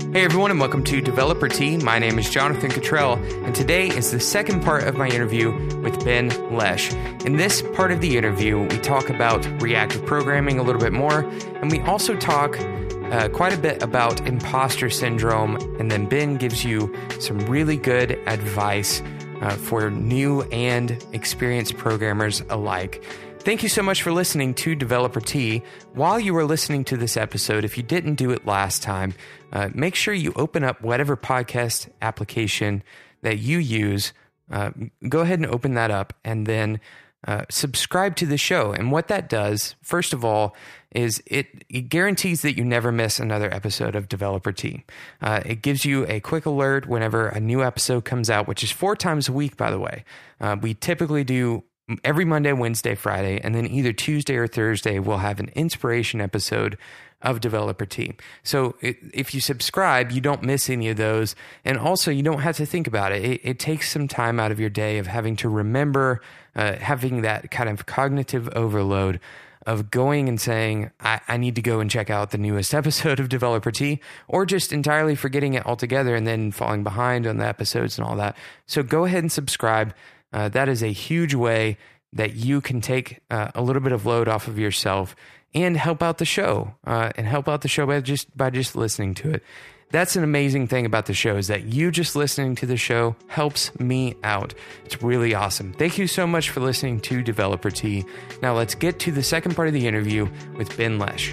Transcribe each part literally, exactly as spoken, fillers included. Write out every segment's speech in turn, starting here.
Hey everyone, and welcome to Developer Tea. My name is Jonathan Cottrell, and today is the second part of my interview with Ben Lesh. In this part of the interview, we talk about reactive programming a little bit more, and we also talk uh, quite a bit about imposter syndrome, and then Ben gives you some really good advice uh, for new and experienced programmers alike. Thank you so much for listening to Developer Tea. While you were listening to this episode, if you didn't do it last time, uh, make sure you open up whatever podcast application that you use. Uh, go ahead and open that up and then uh, subscribe to the show. And what that does, first of all, is it, it guarantees that you never miss another episode of Developer Tea. Uh, it gives you a quick alert whenever a new episode comes out, which is four times a week, by the way. Uh, we typically do every Monday, Wednesday, Friday, and then either Tuesday or Thursday, we'll have an inspiration episode of Developer Tea. So it, if you subscribe, you don't miss any of those. And also, you don't have to think about it. It, it takes some time out of your day of having to remember, uh, having that kind of cognitive overload of going and saying, I, I need to go and check out the newest episode of Developer Tea, or just entirely forgetting it altogether and then falling behind on the episodes and all that. So go ahead and subscribe. Uh, that is a huge way that you can take uh, a little bit of load off of yourself and help out the show, uh, and help out the show by just by just listening to it. That's an amazing thing about the show, is that you just listening to the show helps me out. It's really awesome. Thank you so much for listening to Developer Tea. Now let's get to the second part of the interview with Ben Lesh.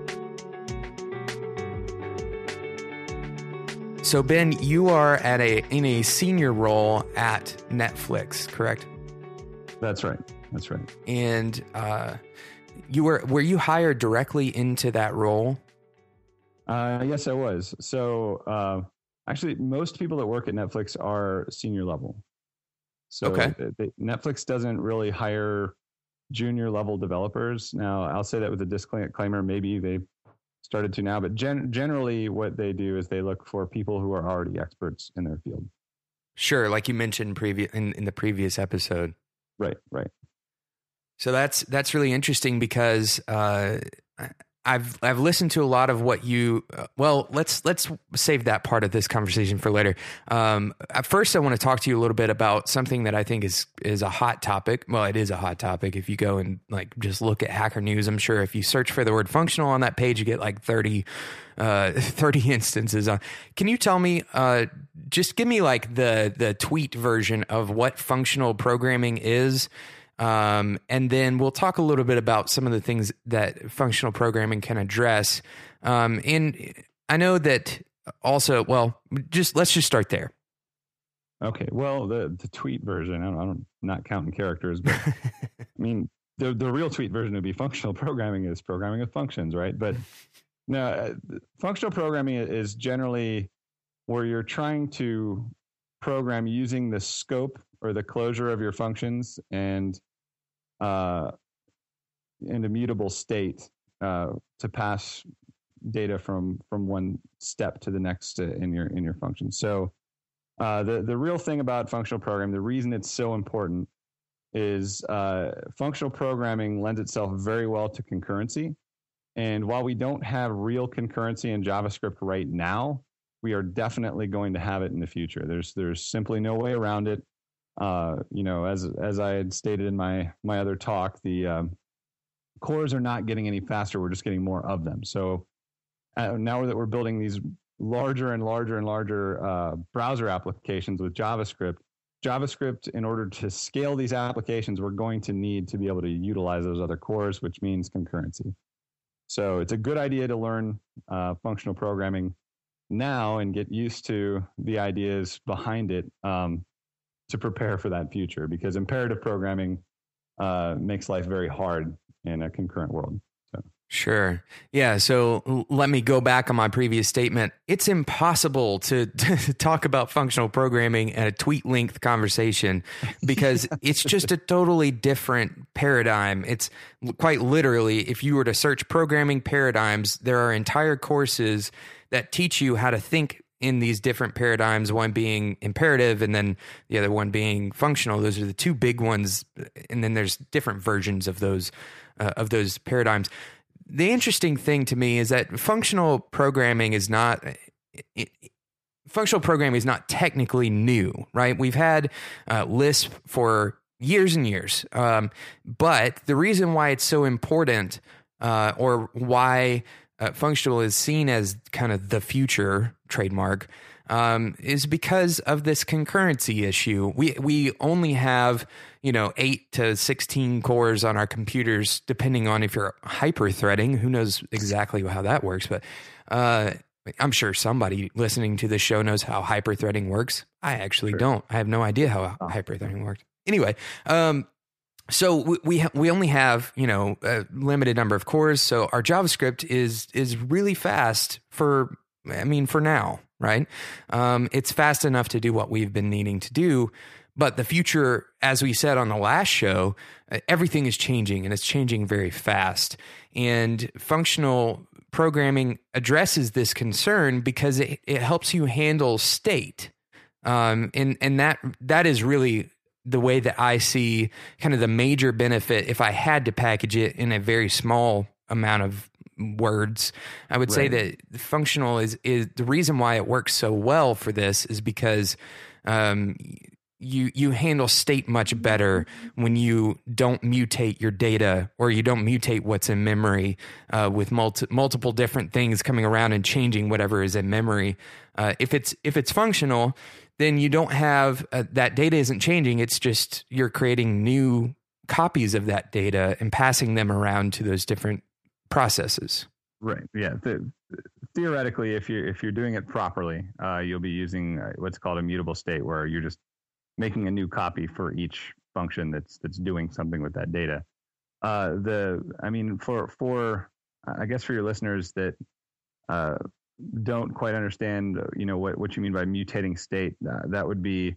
So Ben, you are at a in a senior role at Netflix, correct? That's right. That's right. And uh, you were were you hired directly into that role? Uh, yes, I was. So uh, actually, most people that work at Netflix are senior level. So okay. they, they, Netflix doesn't really hire junior level developers. Now, I'll say that with a disclaimer. Maybe they started to now, but gen- generally what they do is they look for people who are already experts in their field. Sure, like you mentioned previous in, in the previous episode. Right, right. So that's that's really interesting because uh, I've I've listened to a lot of what you. Uh, well, let's let's save that part of this conversation for later. Um, at first, I want to talk to you a little bit about something that I think is is a hot topic. Well, it is a hot topic. If you go and like just look at Hacker News, I'm sure if you search for the word functional on that page, you get like thirty, uh, thirty instances on. Can you tell me? Uh, just give me like the the tweet version of what functional programming is. Um, and then we'll talk a little bit about some of the things that functional programming can address. Um, and I know that also, well, just let's just start there. Okay. Well, the, the tweet version, I don't, I don't not counting characters, but I mean, the, the real tweet version would be functional programming is programming with functions, right? But no, uh, functional programming is generally where you're trying to program using the scope or the closure of your functions and uh, an immutable state uh, to pass data from from one step to the next uh, in your in your function. So uh, the the real thing about functional programming, the reason it's so important, is uh, functional programming lends itself very well to concurrency. And while we don't have real concurrency in JavaScript right now, we are definitely going to have it in the future. There's there's simply no way around it. Uh, you know, as as I had stated in my my other talk, the um, cores are not getting any faster. We're just getting more of them. So uh, now that we're building these larger and larger and larger uh, browser applications with JavaScript, JavaScript, in order to scale these applications, we're going to need to be able to utilize those other cores, which means concurrency. So it's a good idea to learn uh, functional programming now and get used to the ideas behind it. Um, to prepare for that future, because imperative programming uh, makes life very hard in a concurrent world. So. Sure. Yeah. So l- let me go back on my previous statement. It's impossible to, to talk about functional programming in a tweet length conversation because it's just a totally different paradigm. It's quite literally, if you were to search programming paradigms, there are entire courses that teach you how to think in these different paradigms, one being imperative and then the other one being functional. Those are the two big ones. And then there's different versions of those, uh, of those paradigms. The interesting thing to me is that functional programming is not functional programming is not technically new, right? We've had uh, Lisp for years and years. Um, but the reason why it's so important, uh, or why uh, functional is seen as kind of the future trademark, um, is because of this concurrency issue. We we only have, you know, eight to sixteen cores on our computers, depending on if you're hyper-threading. Who knows exactly how that works, but uh, I'm sure somebody listening to this show knows how hyper-threading works. I actually sure. don't. I have no idea how oh. hyper-threading works. Anyway, um, so we we, ha- we only have, you know, a limited number of cores. So our JavaScript is is really fast for, I mean, for now, right? Um, it's fast enough to do what we've been needing to do. But the future, as we said on the last show, uh, everything is changing, and it's changing very fast. And functional programming addresses this concern because it, it helps you handle state. Um, and and that that is really the way that I see kind of the major benefit. If I had to package it in a very small amount of words, I would right. say that functional is, is the reason why it works so well for this is because um, you, you handle state much better when you don't mutate your data, or you don't mutate what's in memory uh, with multi, multiple different things coming around and changing whatever is in memory. Uh, if it's, if it's functional, then you don't have uh, that data isn't changing. It's just you're creating new copies of that data and passing them around to those different processes. Right. Yeah. The, theoretically, if you're if you're doing it properly, uh, you'll be using uh, what's called a mutable state, where you're just making a new copy for each function that's that's doing something with that data. Uh, the I mean, for for I guess for your listeners that uh, don't quite understand, you know, what, what you mean by mutating state, uh, that would be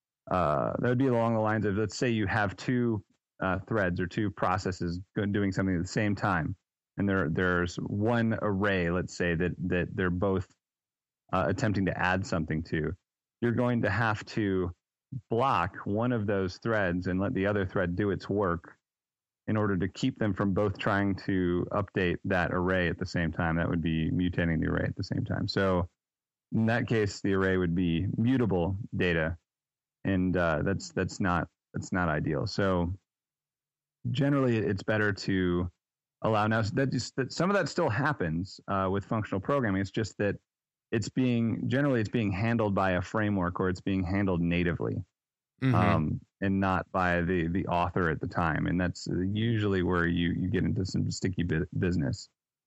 uh, that would be along the lines of, let's say you have two uh, threads or two processes doing something at the same time, and there there's one array, let's say that that they're both uh, attempting to add something to. You're going to have to block one of those threads and let the other thread do its work in order to keep them from both trying to update that array at the same time. That would be mutating the array at the same time. So in that case, the array would be mutable data, and uh, that's that's not that's not ideal. So generally, it's better to allow now that, just, that some of that still happens uh, with functional programming. It's just that it's being generally it's being handled by a framework, or it's being handled natively. Mm-hmm. Um, and not by the, the author at the time. And that's usually where you, you get into some sticky bu- business.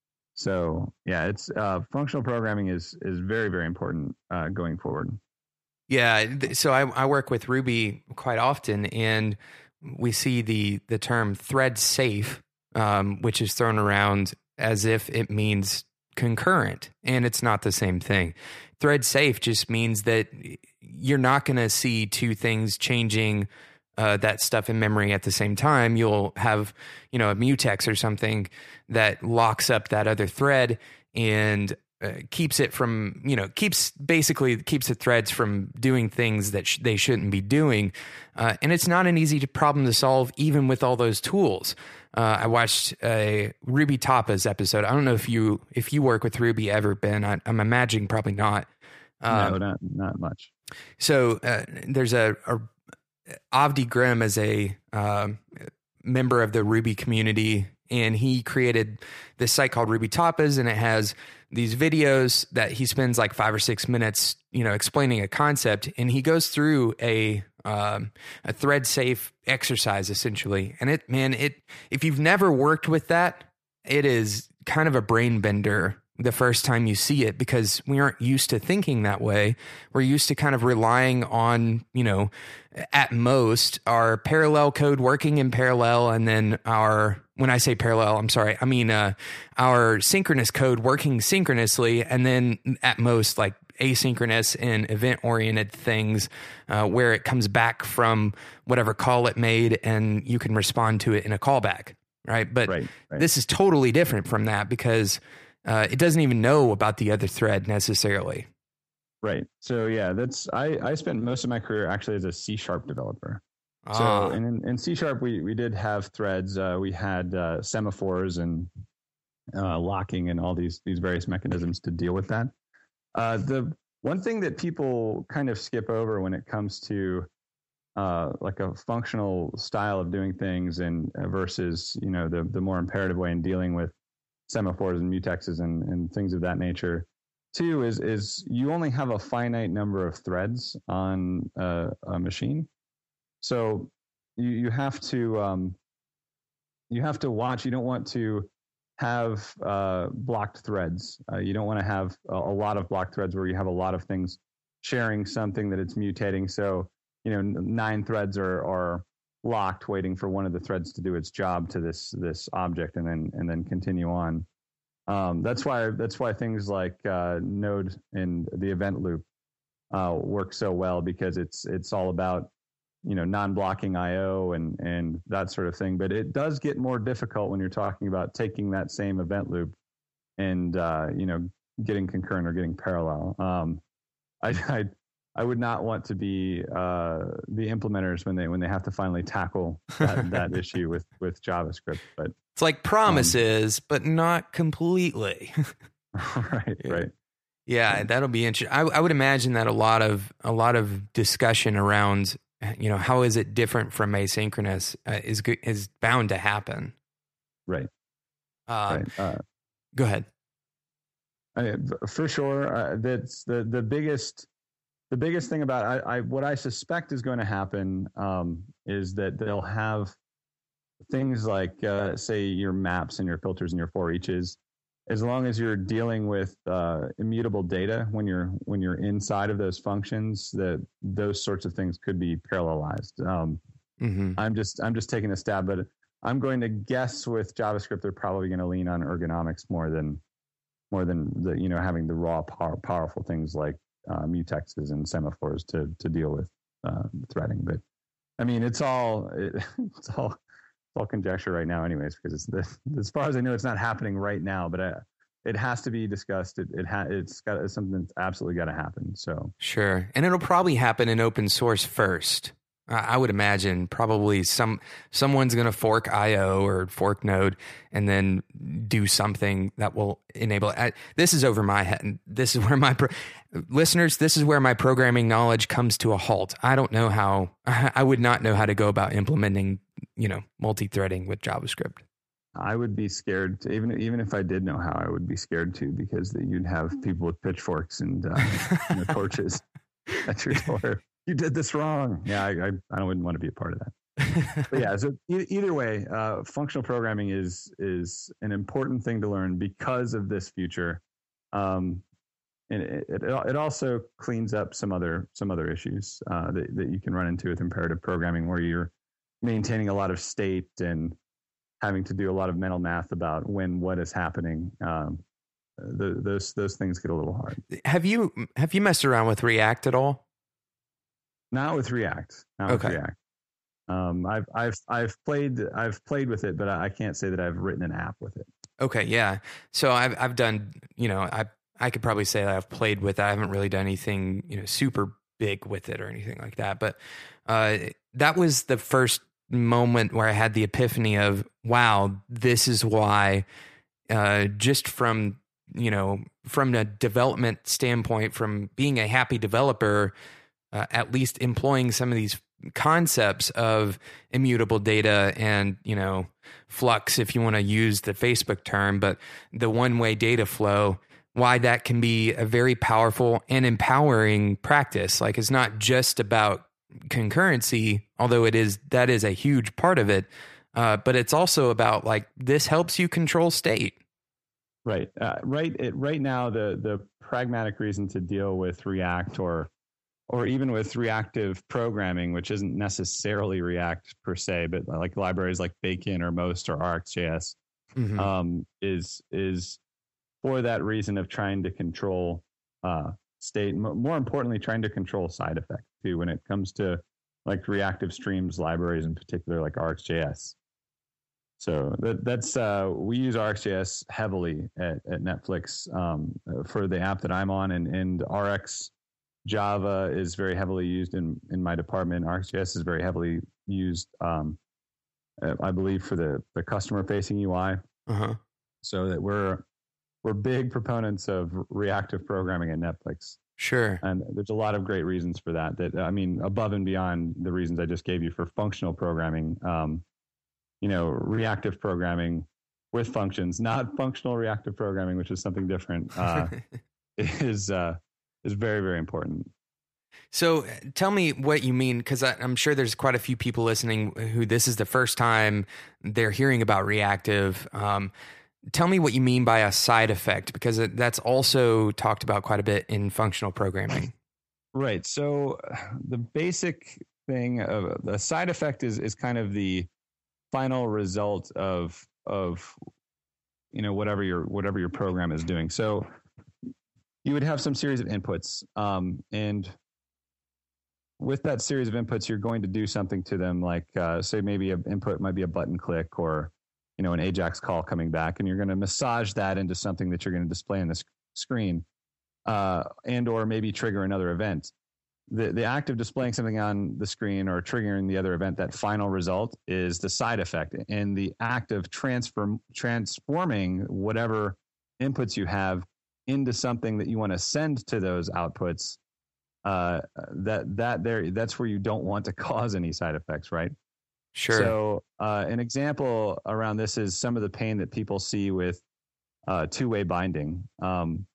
So yeah, it's uh, functional programming is is very, very important uh, going forward. Yeah. So I, I work with Ruby quite often, and we see the, the term thread safe, um, which is thrown around as if it means concurrent, and it's not the same thing. Thread safe just means that you're not going to see two things changing uh, that stuff in memory at the same time. You'll have, you know, a mutex or something that locks up that other thread and uh, keeps it from, you know, keeps basically keeps the threads from doing things that sh- they shouldn't be doing. Uh, and it's not an easy to problem to solve, even with all those tools. Uh, I watched a Ruby Tapas episode. I don't know if you if you work with Ruby ever, Ben. I, I'm imagining probably not. Um, no, not not much. So uh, there's a, a Avdi Grimm is a um, member of the Ruby community, and he created this site called Ruby Tapas, and it has these videos that he spends like five or six minutes, you know, explaining a concept, and he goes through a um, a thread safe exercise essentially. And it, man, it if you've never worked with that, it is kind of a brain bender the first time you see it, because we aren't used to thinking that way. We're used to kind of relying on, you know, at most our parallel code working in parallel, and then our, when I say parallel, I'm sorry, I mean uh, our synchronous code working synchronously, and then at most like asynchronous and event-oriented things uh, where it comes back from whatever call it made and you can respond to it in a callback, right? But right, right. This is totally different from that, because Uh, it doesn't even know about the other thread necessarily. Right. So yeah, that's I, I spent most of my career actually as a C sharp developer. Ah. So in, in C sharp, we, we did have threads. Uh, we had uh, semaphores and uh, locking and all these these various mechanisms to deal with that. Uh, the one thing that people kind of skip over when it comes to uh, like a functional style of doing things and uh, versus, you know, the, the more imperative way in dealing with semaphores and mutexes and, and things of that nature. Two is, is you only have a finite number of threads on a, a machine. So you, you have to, um, you have to watch, you don't want to have uh, blocked threads. Uh, you don't want to have a, a lot of blocked threads where you have a lot of things sharing something that it's mutating. So, you know, nine threads are, are locked, waiting for one of the threads to do its job to this this object, and then and then continue on. Um, that's why that's why things like uh, Node and the event loop uh, work so well, because it's it's all about, you know, non-blocking I O and and that sort of thing. But it does get more difficult when you're talking about taking that same event loop and uh, you know, getting concurrent or getting parallel. Um, I, I I would not want to be uh, the implementers when they when they have to finally tackle that, that issue with with JavaScript. But it's like promises, um, but not completely. right, yeah. right. Yeah, that'll be interesting. I, I would imagine that a lot of a lot of discussion around, you know, how is it different from asynchronous uh, is is bound to happen. Right. Uh, right. Uh, go ahead. I, for sure, uh, that's the the biggest. The biggest thing about I, I, what I suspect is going to happen um, is that they'll have things like, uh, say, your maps and your filters and your for eaches. As long as you're dealing with uh, immutable data when you're when you're inside of those functions, that those sorts of things could be parallelized. Um, mm-hmm. I'm just I'm just taking a stab, but I'm going to guess with JavaScript they're probably going to lean on ergonomics more than more than the you know having the raw power, powerful things like Uh, mutexes and semaphores to to deal with uh, threading. But I mean, it's all it, it's all it's all conjecture right now, anyways, because it's the, as far as I know, it's not happening right now. But uh, it has to be discussed. It it ha- it's got it's something that's absolutely got to happen. So sure, and it'll probably happen in open source first. I would imagine probably some someone's going to fork I O or fork Node and then do something that will enable it. I, this is over my head. This is where my pro, listeners, this is where my programming knowledge comes to a halt. I don't know how, I would not know how to go about implementing, you know, multi-threading with JavaScript. I would be scared to, even even if I did know how, I would be scared too, because you'd have people with pitchforks and uh, you know, torches at your door. You did this wrong. Yeah, I, I, I wouldn't want to be a part of that. But yeah, so e- either way, uh, functional programming is is an important thing to learn because of this future, um, and it, it it also cleans up some other some other issues uh, that that you can run into with imperative programming, where you're maintaining a lot of state and having to do a lot of mental math about when what is happening. Um, the, those those things get a little hard. Have you have you messed around with React at all? Not with React. Not okay. with React. Um, I've I've I've played I've played with it, but I can't say that I've written an app with it. Okay, yeah. So I've I've done, you know, I I could probably say that I've played with it. I haven't really done anything, you know, super big with it or anything like that. But uh, that was the first moment where I had the epiphany of, wow, this is why. Uh, just from you know from a development standpoint, from being a happy developer. Uh, at least employing some of these concepts of immutable data and, you know, flux, if you want to use the Facebook term, but the one-way data flow, why that can be a very powerful and empowering practice. Like, it's not just about concurrency, although it is, that is a huge part of it. Uh, but it's also about, like, this helps you control state. Right. Uh, right. It, right now, the, the pragmatic reason to deal with React or or even with reactive programming, which isn't necessarily React per se, but like libraries like Bacon or Most or ArcsJS, mm-hmm. um, is is for that reason of trying to control uh, state. More importantly, trying to control side effects too when it comes to like reactive streams libraries in particular, like ArcsJS. So that, that's uh, we use ArcsJS heavily at, at Netflix um, for the app that I'm on, and and Rx. Java is very heavily used in, in my department. ArcsJS is very heavily used, um, I believe, for the, the customer-facing U I. Uh-huh. So that we're we're big proponents of reactive programming at Netflix. Sure. And there's a lot of great reasons for that. That I mean, above and beyond the reasons I just gave you for functional programming, um, you know, reactive programming with functions, not functional reactive programming, which is something different, uh, is uh, is very, very important. So tell me what you mean, because I'm sure there's quite a few people listening who this is the first time they're hearing about reactive. Um, tell me what you mean by a side effect, because that's also talked about quite a bit in functional programming. Right. So the basic thing of the side effect is is kind of the final result of of you know whatever your whatever your program is doing. So you would have some series of inputs, um, and with that series of inputs, you're going to do something to them, like uh, say maybe an input might be a button click or you know an AJAX call coming back, and you're going to massage that into something that you're going to display on the sc- screen, uh, and or maybe trigger another event. The the act of displaying something on the screen or triggering the other event, that final result is the side effect, and the act of transform transforming whatever inputs you have into something that you want to send to those outputs. Uh, that that there that's where you don't want to cause any side effects, right? Sure. So uh, an example around this is some of the pain that people see with uh, two-way binding. Um,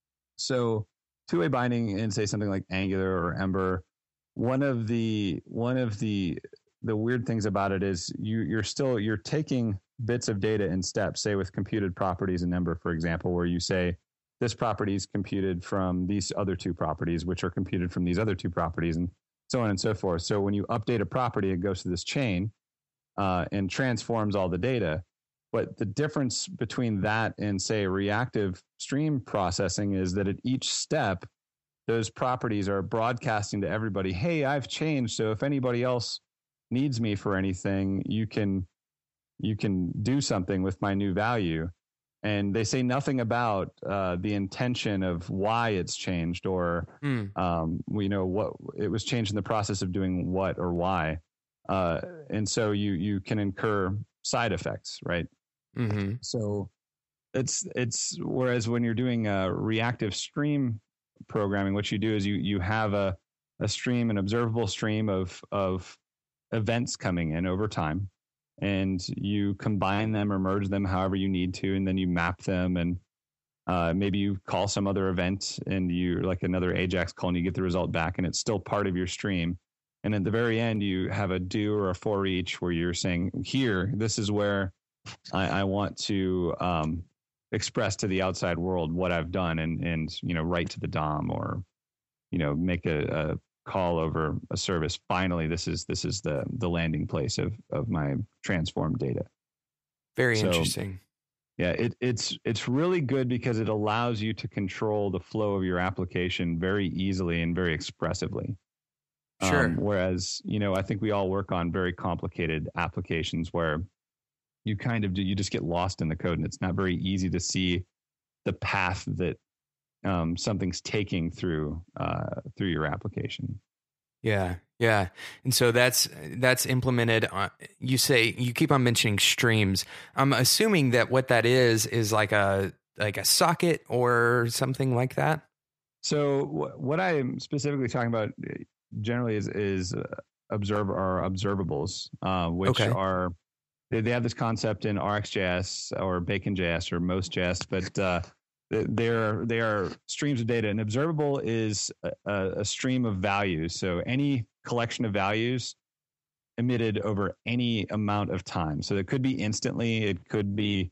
so two-way binding in say something like Angular or Ember, one of the one of the the weird things about it is you you're still you're taking bits of data in steps. Say with computed properties in Ember, for example, where you say this property is computed from these other two properties, which are computed from these other two properties, and so on and so forth. So when you update a property, it goes through this chain uh, and transforms all the data. But the difference between that and, say, reactive stream processing is that at each step, those properties are broadcasting to everybody, hey, I've changed. So if anybody else needs me for anything, you can you can do something with my new value. And they say nothing about uh, the intention of why it's changed, or mm. um, you know what it was changed in the process of doing what or why, uh, and so you you can incur side effects, right? Mm-hmm. So it's it's whereas when you're doing a reactive stream programming, what you do is you you have a a stream, an observable stream of of events coming in over time. And you combine them or merge them however you need to, and then you map them, and uh, maybe you call some other event and you like another AJAX call, and you get the result back, and it's still part of your stream. And at the very end, you have a do or a for each where you're saying, here, this is where I, I want to um, express to the outside world what I've done, and and you know write to the D O M, or you know make a, a call over a service. Finally, this is this is the the landing place of of my transformed data. Very so, interesting. Yeah, it, it's it's really good because it allows you to control the flow of your application very easily and very expressively. Sure. Um, whereas, you know, I think we all work on very complicated applications where you kind of do you just get lost in the code, and it's not very easy to see the path that Um, something's taking through uh, through your application. Yeah, yeah, and so that's that's implemented. On, you say you keep on mentioning streams. I'm assuming that what that is is like a like a socket or something like that. So w- what I'm specifically talking about generally is is uh, observe or observables, uh, which okay. are they, they have this concept in R X J S or Bacon J S or Most J S, but uh, They're, they are streams of data. An observable is a, a stream of values. So any collection of values emitted over any amount of time. So it could be instantly. It could be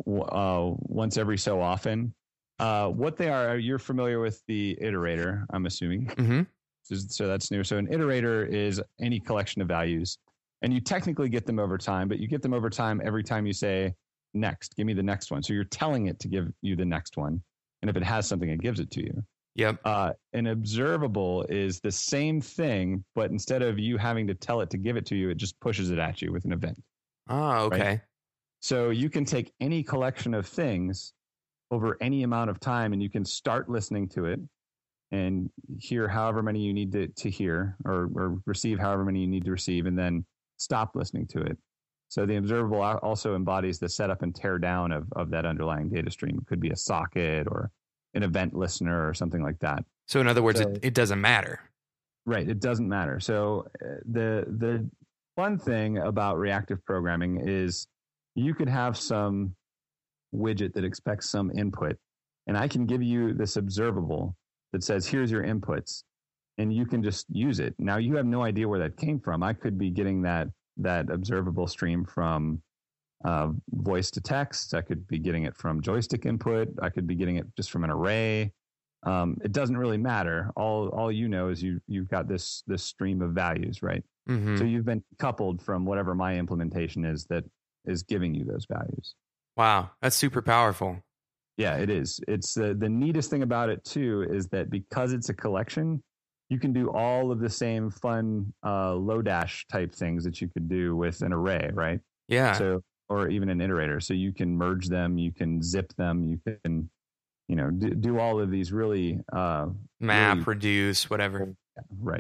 uh, once every so often. Uh, what they are, you're familiar with the iterator, I'm assuming. Mm-hmm. So, so that's new. So an iterator is any collection of values. And you technically get them over time, but you get them over time every time you say, next, give me the next one. So you're telling it to give you the next one. And if it has something, it gives it to you. Yep. Uh, an observable is the same thing, but instead of you having to tell it to give it to you, it just pushes it at you with an event. Oh, okay. Right? So you can take any collection of things over any amount of time, and you can start listening to it and hear however many you need to, to hear, or, or receive however many you need to receive, and then stop listening to it. So the observable also embodies the setup and tear down of, of that underlying data stream. It could be a socket or an event listener or something like that. So in other words, So, it, it doesn't matter. Right. It doesn't matter. So uh, the the fun thing about reactive programming is you could have some widget that expects some input, and I can give you this observable that says, here's your inputs, and you can just use it. Now you have no idea where that came from. I could be getting that that observable stream from uh, voice to text. I could be getting it from joystick input. I could be getting it just from an array. Um, it doesn't really matter. All all you know is you you've got this this stream of values, right? Mm-hmm. So you've been coupled from whatever my implementation is that is giving you those values. Wow, that's super powerful. Yeah, it is. It's uh, the neatest thing about it too is that because it's a collection, you can do all of the same fun uh, Lodash type things that you could do with an array, right? Yeah. So or even an iterator. So you can merge them, you can zip them, you can you know do, do all of these really uh, map, really, reduce, whatever. Yeah, right.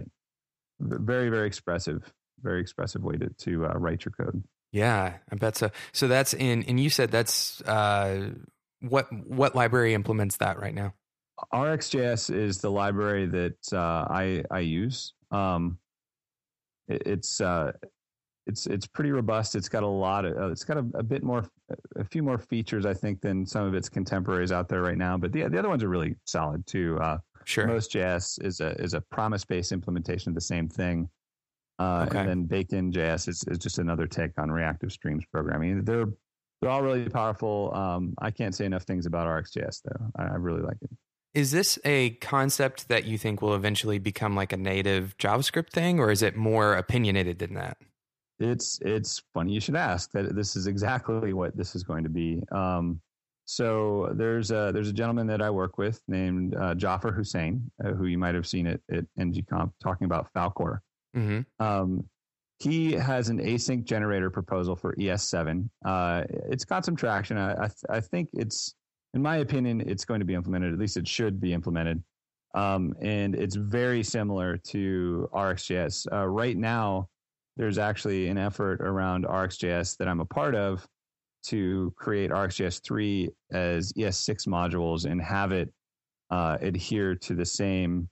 Very very expressive, very expressive way to to uh, write your code. Yeah, I bet so. So that's in, and you said that's uh, what what library implements that right now? R X J S is the library that uh, I I use. Um, it, it's uh, it's it's pretty robust. It's got a lot of uh, it's got a, a bit more, a few more features I think than some of its contemporaries out there right now. But the the other ones are really solid too. Uh, sure. Most.js is a is a promise based implementation of the same thing. Uh, okay. And then baked-in.js is, is just another take on reactive streams programming. They're they're all really powerful. Um, I can't say enough things about R X J S though. I, I really like it. Is this a concept that you think will eventually become like a native JavaScript thing, or is it more opinionated than that? It's it's funny you should ask. That this is exactly what this is going to be. Um, so there's a there's a gentleman that I work with named uh, Jafar Hussain, uh, who you might have seen at, at N G Conf talking about Falcor. Mm-hmm. Um, he has an async generator proposal for E S seven. Uh, it's got some traction. I, I, I think it's, in my opinion, it's going to be implemented. At least it should be implemented. Um, and it's very similar to R X J S. Uh, right now, there's actually an effort around R X J S that I'm a part of to create R X J S three as E S six modules and have it uh, adhere to the same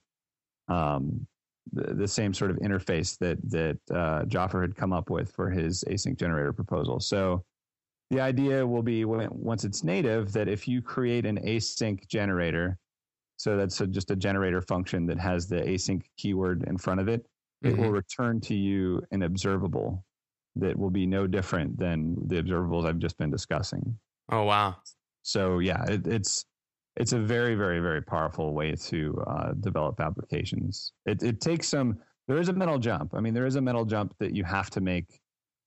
um, the, the same sort of interface that that uh, Jafar had come up with for his async generator proposal. So the idea will be when, once it's native that if you create an async generator, so that's a, just a generator function that has the async keyword in front of it, it mm-hmm. will return to you an observable that will be no different than the observables I've just been discussing. Oh, wow. So yeah, it, it's it's a very, very, very powerful way to uh, develop applications. It, it takes some, there is a mental jump. I mean, there is a mental jump that you have to make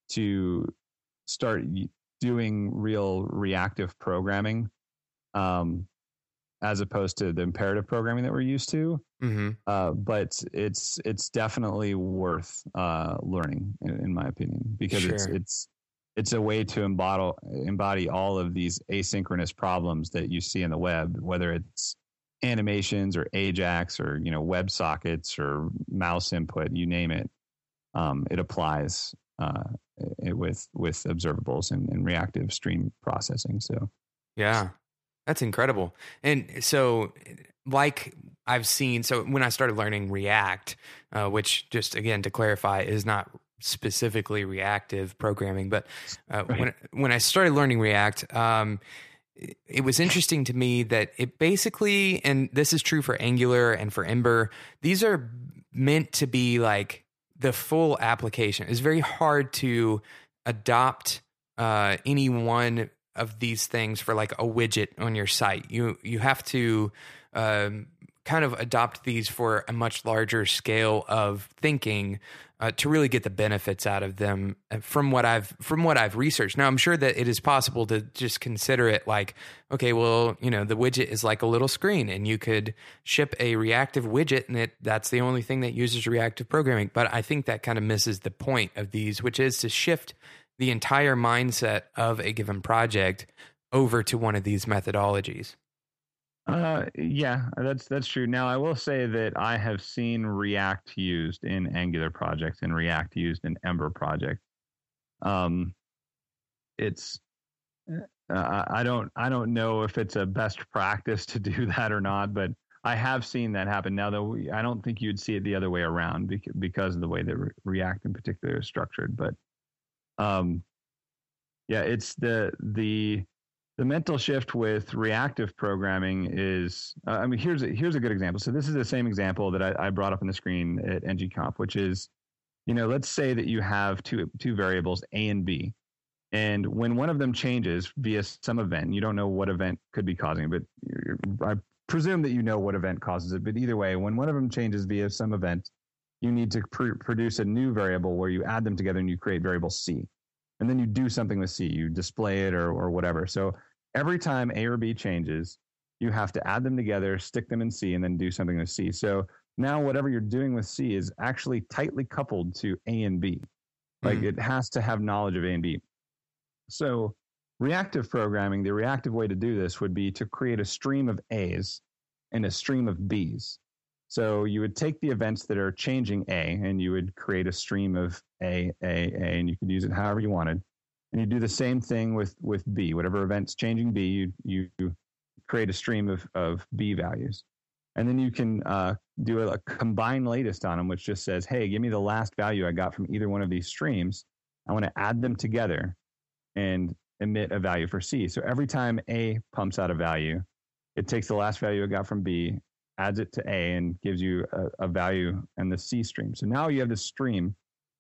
to start doing real reactive programming, um, as opposed to the imperative programming that we're used to. Mm-hmm. Uh, but it's it's definitely worth uh, learning, in, in my opinion, because sure. it's it's it's a way to embody embody all of these asynchronous problems that you see in the web, whether it's animations or Ajax or you know WebSockets or mouse input, you name it. Um, it applies uh, it, with with observables and, and reactive stream processing. So yeah. That's incredible. And so like I've seen, so when I started learning React, uh, which just again, to clarify, is not specifically reactive programming, but uh, right. when, when I started learning React, um, it, it was interesting to me that it basically, and this is true for Angular and for Ember, these are meant to be like the full application. It's very hard to adopt uh, any one of these things for like a widget on your site. You you have to um, kind of adopt these for a much larger scale of thinking uh, to really get the benefits out of them. From what I've from what I've researched, now I'm sure that it is possible to just consider it like, okay, well, you know, the widget is like a little screen, and you could ship a reactive widget, and it that's the only thing that uses reactive programming. But I think that kind of misses the point of these, which is to shift the entire mindset of a given project over to one of these methodologies. Uh, yeah, that's that's true. Now, I will say that I have seen React used in Angular projects and React used in Ember projects. Um, it's uh, I don't I don't know if it's a best practice to do that or not, but I have seen that happen. Now, though, I don't think you'd see it the other way around because of the way that Re- React in particular is structured. But um, yeah, it's the the the mental shift with reactive programming is. Uh, I mean, here's a, here's a good example. So this is the same example that I, I brought up on the screen at N G Conf, which is, you know, let's say that you have two two variables, A and B. And when one of them changes via some event, you don't know what event could be causing it, but you're, I presume that you know what event causes it. But either way, when one of them changes via some event, you need to pr- produce a new variable where you add them together and you create variable C. And then you do something with C. You display it or or whatever. So every time A or B changes, you have to add them together, stick them in C, and then do something with C. So now whatever you're doing with C is actually tightly coupled to A and B. Like mm. it has to have knowledge of A and B. So reactive programming, the reactive way to do this would be to create a stream of A's and a stream of B's. So you would take the events that are changing A and you would create a stream of A, A, A, and you could use it however you wanted. And you do the same thing with, with B. Whatever event's changing B, you, you create a stream of, of B values. And then you can uh, do a, a combine latest on them, which just says, hey, give me the last value I got from either one of these streams. I want to add them together and emit a value for C. So every time A pumps out a value, it takes the last value it got from B, adds it to A, and gives you a, a value in the C stream. So now you have this stream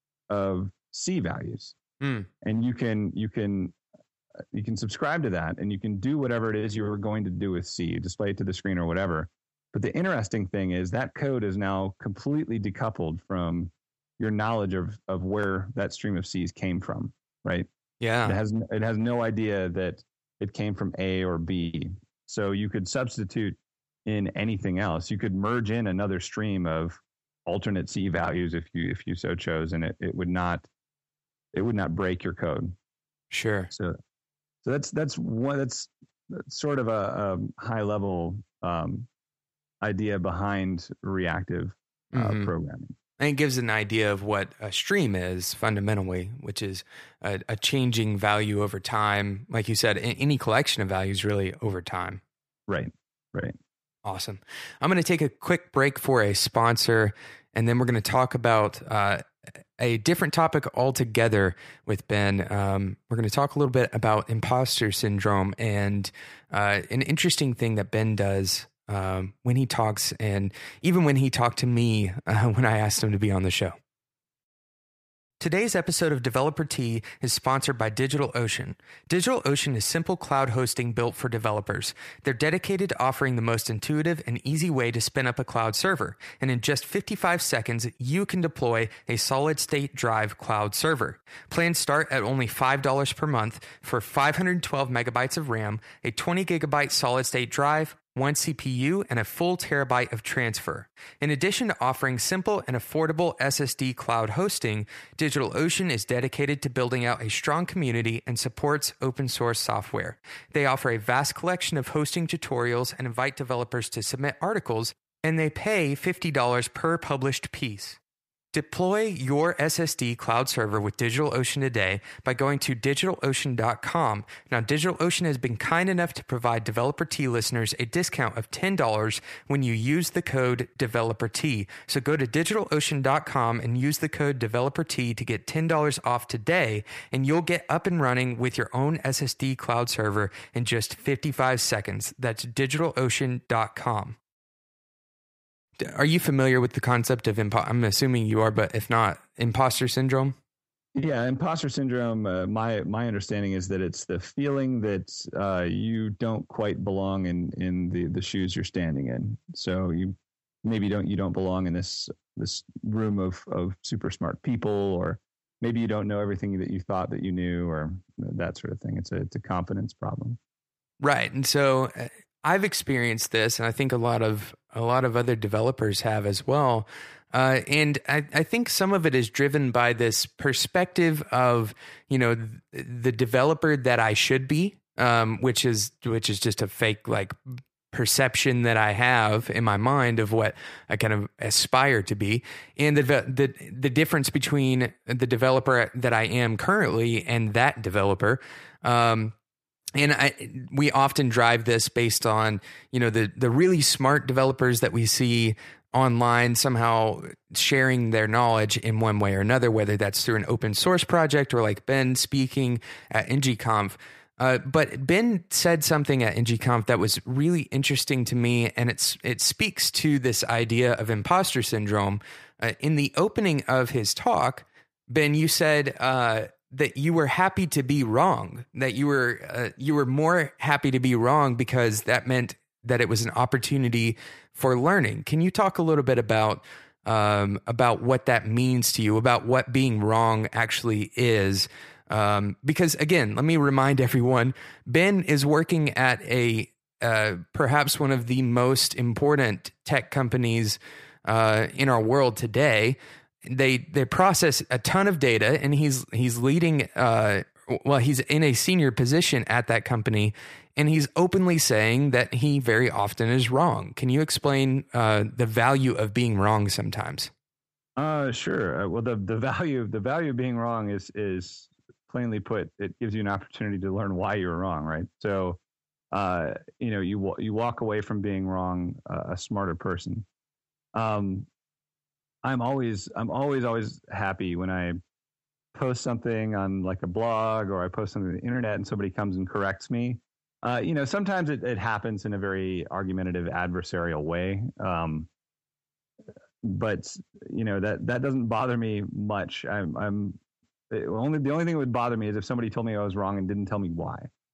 of C values, mm. and you can you can you can subscribe to that, and you can do whatever it is you were going to do with C, display it to the screen or whatever. But the interesting thing is that code is now completely decoupled from your knowledge of of where that stream of C's came from, right? Yeah. It has it has no idea that it came from A or B. So you could substitute in anything else. You could merge in another stream of alternate C values if you if you so chose, and it, it would not it would not break your code. Sure. So so that's that's one that's, that's sort of a, a high level um, idea behind reactive uh, mm-hmm. programming. And it gives an idea of what a stream is fundamentally, which is a, a changing value over time. Like you said, any collection of values really over time. Right, right. Awesome. I'm going to take a quick break for a sponsor, and then we're going to talk about uh, a different topic altogether with Ben. Um, we're going to talk a little bit about imposter syndrome and uh, an interesting thing that Ben does Um, when he talks, and even when he talked to me uh, when I asked him to be on the show. Today's episode of Developer Tea is sponsored by DigitalOcean. DigitalOcean is simple cloud hosting built for developers. They're dedicated to offering the most intuitive and easy way to spin up a cloud server. And in just fifty-five seconds, you can deploy a solid-state drive cloud server. Plans start at only five dollars per month for five hundred twelve megabytes of RAM, a twenty gigabyte solid-state drive, one C P U, and a full terabyte of transfer. In addition to offering simple and affordable S S D cloud hosting, DigitalOcean is dedicated to building out a strong community and supports open source software. They offer a vast collection of hosting tutorials and invite developers to submit articles, and they pay fifty dollars per published piece. Deploy your S S D cloud server with DigitalOcean today by going to digital ocean dot com. Now, DigitalOcean has been kind enough to provide Developer Tea listeners a discount of ten dollars when you use the code DeveloperT. So go to digital ocean dot com and use the code DeveloperT to get ten dollars off today, and you'll get up and running with your own S S D cloud server in just fifty-five seconds. That's digital ocean dot com. Are you familiar with the concept of impo- I'm assuming you are, but if not, imposter syndrome? Yeah, imposter syndrome. Uh, my my understanding is that it's the feeling that uh, you don't quite belong in in the, the shoes you're standing in. So you maybe don't you don't belong in this this room of of super smart people, or maybe you don't know everything that you thought that you knew, or that sort of thing. It's a it's a confidence problem. Right, and so uh, I've experienced this, and I think a lot of a lot of other developers have as well. Uh, and I, I think some of it is driven by this perspective of, you know, th- the developer that I should be, um, which is which is just a fake like perception that I have in my mind of what I kind of aspire to be, and the the the difference between the developer that I am currently and that developer. Um, And I, we often drive this based on, you know, the, the really smart developers that we see online somehow sharing their knowledge in one way or another, whether that's through an open source project or like Ben speaking at NGConf. Uh, but Ben said something at NGConf that was really interesting to me, and it's it speaks to this idea of imposter syndrome. Uh, in the opening of his talk, Ben, you said uh, that you were happy to be wrong, that you were uh, you were more happy to be wrong because that meant that it was an opportunity for learning. Can you talk a little bit about um, about what that means to you, about what being wrong actually is? Um, because again, let me remind everyone, Ben is working at a uh, perhaps one of the most important tech companies uh, in our world today. They they process a ton of data, and he's he's leading. Uh, well, he's in a senior position at that company, and he's openly saying that he very often is wrong. Can you explain uh, the value of being wrong sometimes? Uh, sure. Uh, well, the the value the value of being wrong is is plainly put, it gives you an opportunity to learn why you're wrong, right? So, uh, you know, you you walk away from being wrong uh, a smarter person. Um, I'm always I'm always always happy when I post something on like a blog or I post something on the internet and somebody comes and corrects me. Uh, you know, sometimes it, it happens in a very argumentative, adversarial way. Um, but you know that that doesn't bother me much. I'm I'm it, only the only thing that would bother me is if somebody told me I was wrong and didn't tell me why.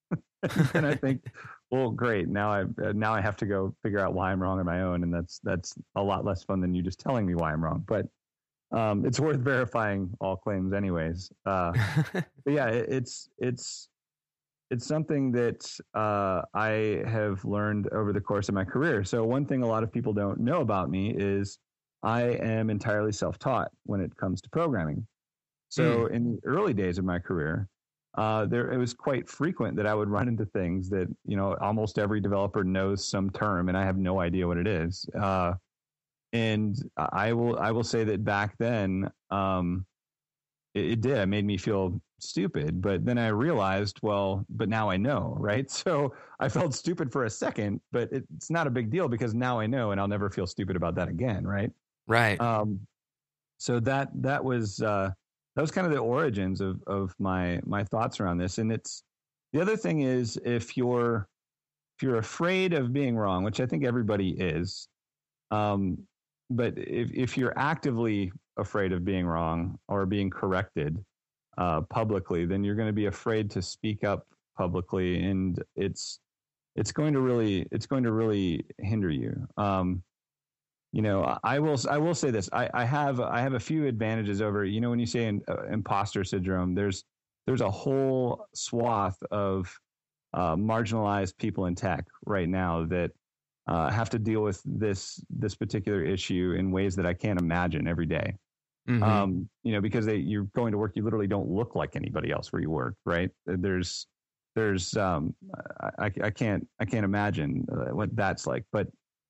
And I think, well, great. Now I uh, now I have to go figure out why I'm wrong on my own, and that's that's a lot less fun than you just telling me why I'm wrong. But um, it's worth verifying all claims, anyways. Uh, but yeah, it, it's it's it's something that uh, I have learned over the course of my career. So one thing a lot of people don't know about me is I am entirely self-taught when it comes to programming. So mm. in the early days of my career, uh, there it was quite frequent that I would run into things that, you know, almost every developer knows some term and I have no idea what it is. Uh, and I will I will say that back then, um, it, it did. It made me feel stupid. But then I realized, well, but now I know, right? So I felt stupid for a second, but it, it's not a big deal because now I know and I'll never feel stupid about that again, right? Right. Um, so that that was uh, that was kind of the origins of of my my thoughts around this. And it's the other thing is if you're if you're afraid of being wrong, which I think everybody is, um, but if if you're actively afraid of being wrong or being corrected uh, publicly, then you're going to be afraid to speak up publicly, and it's it's going to really it's going to really hinder you. Um, You know, I will. I will say this. I, I have. I have a few advantages over. You know, when you say in, uh, imposter syndrome, there's there's a whole swath of uh, marginalized people in tech right now that uh, have to deal with this this particular issue in ways that I can't imagine every day. Mm-hmm. Um, you know, because they, you're going to work, you literally don't look like anybody else where you work, right? There's there's um, I, I can't I can't imagine what that's like, but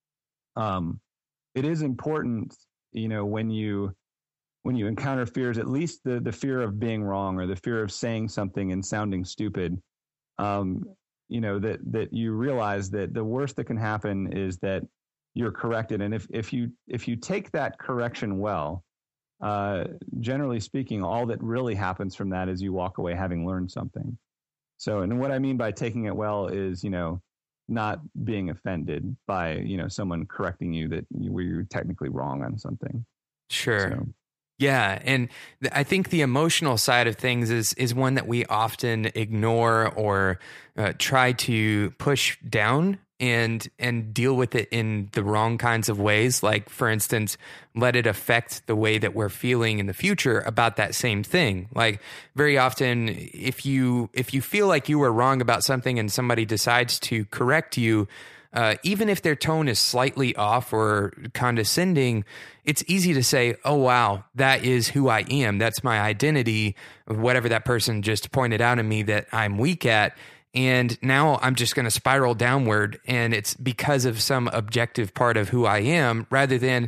um. It is important, you know, when you when you encounter fears, at least the the fear of being wrong or the fear of saying something and sounding stupid, um, you know, that that you realize that the worst that can happen is that you're corrected. And if if you if you take that correction well, uh, generally speaking, all that really happens from that is you walk away having learned something. So, and what I mean by taking it well is, you know, not being offended by, you know, someone correcting you that you were you technically wrong on something. Sure. So. Yeah. And th- I think the emotional side of things is, is one that we often ignore or uh, try to push down and, and deal with it in the wrong kinds of ways. Like, for instance, let it affect the way that we're feeling in the future about that same thing. Like, very often, if you, if you feel like you were wrong about something and somebody decides to correct you, Uh, even if their tone is slightly off or condescending, it's easy to say, oh, wow, that is who I am. That's my identity, whatever that person just pointed out to me that I'm weak at. And now I'm just going to spiral downward. And it's because of some objective part of who I am rather than,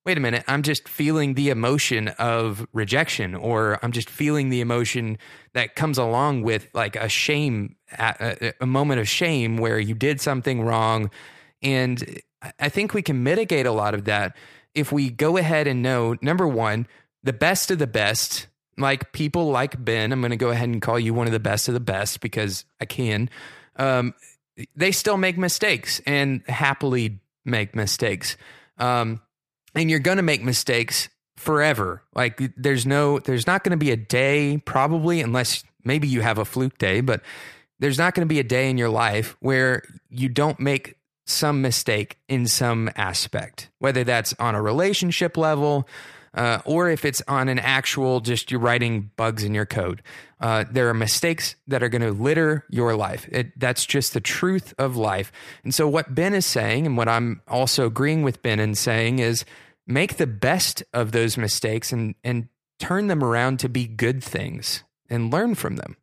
wait a minute, I'm just feeling the emotion of rejection, or I'm just feeling the emotion that comes along with like a shame, a, a moment of shame where you did something wrong. And I think we can mitigate a lot of that if we go ahead and know, number one, the best of the best, like people like Ben, I'm going to go ahead and call you one of the best of the best because I can. Um, they still make mistakes and happily make mistakes. Um, and you're going to make mistakes forever. Like there's no, there's not going to be a day probably, unless maybe you have a fluke day, but there's not going to be a day in your life where you don't make some mistake in some aspect, whether that's on a relationship level, uh, or if it's on an actual, just you're writing bugs in your code. Uh, there are mistakes that are going to litter your life. It, that's just the truth of life. And so what Ben is saying, and what I'm also agreeing with Ben in saying, is make the best of those mistakes and, and turn them around to be good things and learn from them.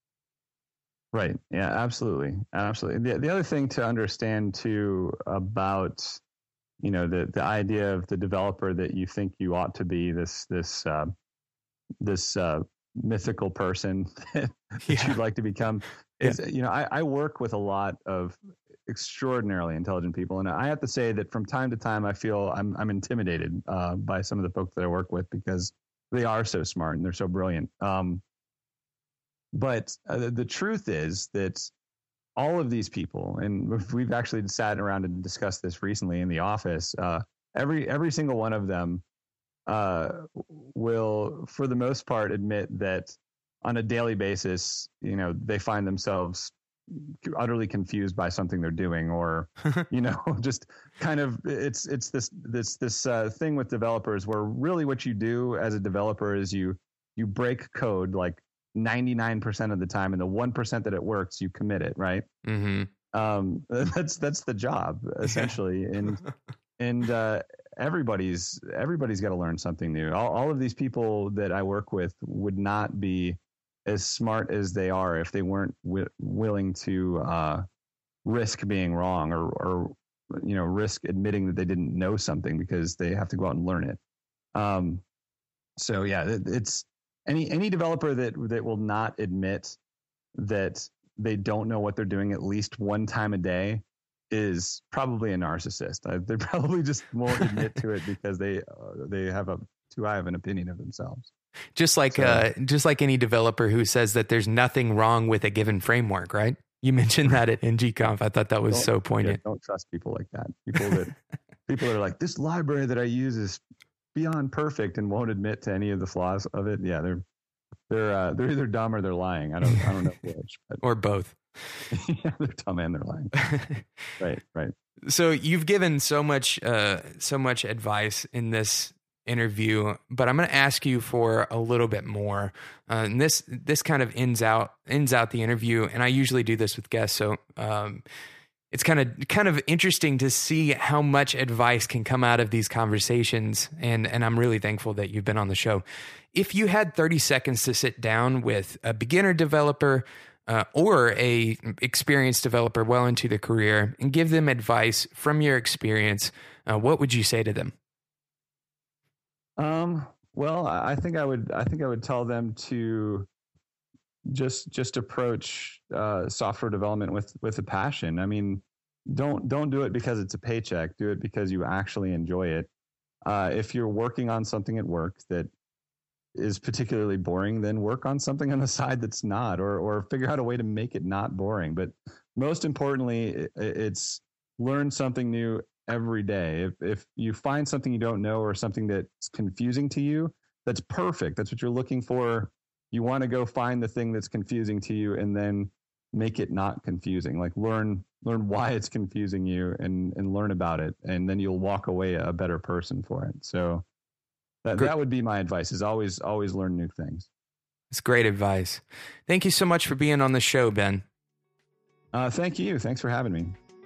Right. Yeah, absolutely. Absolutely. The, the other thing to understand too about, you know, the, the idea of the developer that you think you ought to be, this, this, uh, this, uh, mythical person that yeah. you'd like to become is, yeah. you know, I, I work with a lot of extraordinarily intelligent people. And I have to say that from time to time, I feel I'm, I'm intimidated, uh, by some of the folks that I work with because they are so smart and they're so brilliant. Um, But uh, the truth is that all of these people, and we've actually sat around and discussed this recently in the office, uh, every every single one of them uh, will, for the most part, admit that on a daily basis, you know, they find themselves utterly confused by something they're doing, or you know, just kind of it's it's this this this uh, thing with developers where really what you do as a developer is you you break code like ninety-nine percent of the time, and the one percent that it works, you commit it, right? Mm-hmm. Um, that's that's the job essentially, and and uh, everybody's everybody's got to learn something new. All, all of these people that I work with would not be as smart as they are if they weren't w- willing to uh, risk being wrong, or or you know, risk admitting that they didn't know something because they have to go out and learn it. Um, so yeah, it, it's. Any any developer that that will not admit that they don't know what they're doing at least one time a day is probably a narcissist. Uh, they probably just won't admit to it because they uh, they have a too high of an opinion of themselves. Just like so, uh, just like any developer who says that there's nothing wrong with a given framework, right? You mentioned that at N G Conf. I thought that was so poignant. Yeah, don't trust people like that. People that people that are like, this library that I use is beyond perfect and won't admit to any of the flaws of it. Yeah, they're they're uh, they're either dumb or they're lying. I don't I don't know which, but. Or both. Yeah, they're dumb and they're lying. Right, right. So you've given so much uh, so much advice in this interview, but I'm going to ask you for a little bit more. Uh, and this this kind of ends out ends out the interview, and I usually do this with guests, so. Um, It's kind of kind of interesting to see how much advice can come out of these conversations, and and I'm really thankful that you've been on the show. If you had thirty seconds to sit down with a beginner developer uh, or a experienced developer well into the career and give them advice from your experience, uh, what would you say to them? Um. Well, I think I would. I think I would tell them to just just approach uh, software development with with a passion. I mean, don't don't do it because it's a paycheck. Do it because you actually enjoy it. Uh, if you're working on something at work that is particularly boring, then work on something on the side that's not, or or figure out a way to make it not boring. But most importantly, it, it's learn something new every day. If if you find something you don't know or something that's confusing to you, that's perfect. That's what you're looking for. You want to go find the thing that's confusing to you and then make it not confusing. Like learn learn why it's confusing you and and learn about it, and then you'll walk away a better person for it. So that that would be my advice: is always always learn new things. It's great advice. Thank you so much for being on the show, Ben. Uh, thank you. Thanks for having me.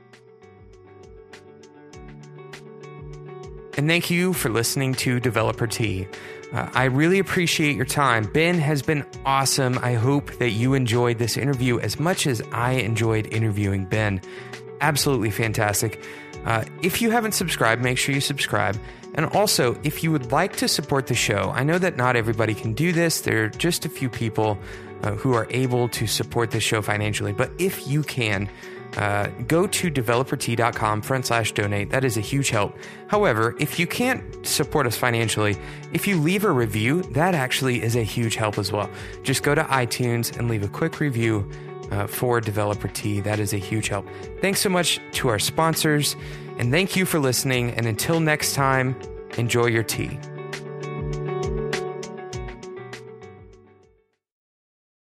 And thank you for listening to Developer Tea. Uh, I really appreciate your time. Ben has been awesome. I hope that you enjoyed this interview as much as I enjoyed interviewing Ben. Absolutely fantastic. Uh, if you haven't subscribed, make sure you subscribe. And also, if you would like to support the show, I know that not everybody can do this. There are just a few people uh, who are able to support the show financially. But if you can, uh, go to developer-t.com front slash donate. That is a huge help. However, if you can't support us financially, if you leave a review, that actually is a huge help as well. Just go to iTunes and leave a quick review uh, for Developer T. That is a huge help. Thanks so much to our sponsors, and thank you for listening. And until next time, enjoy your tea.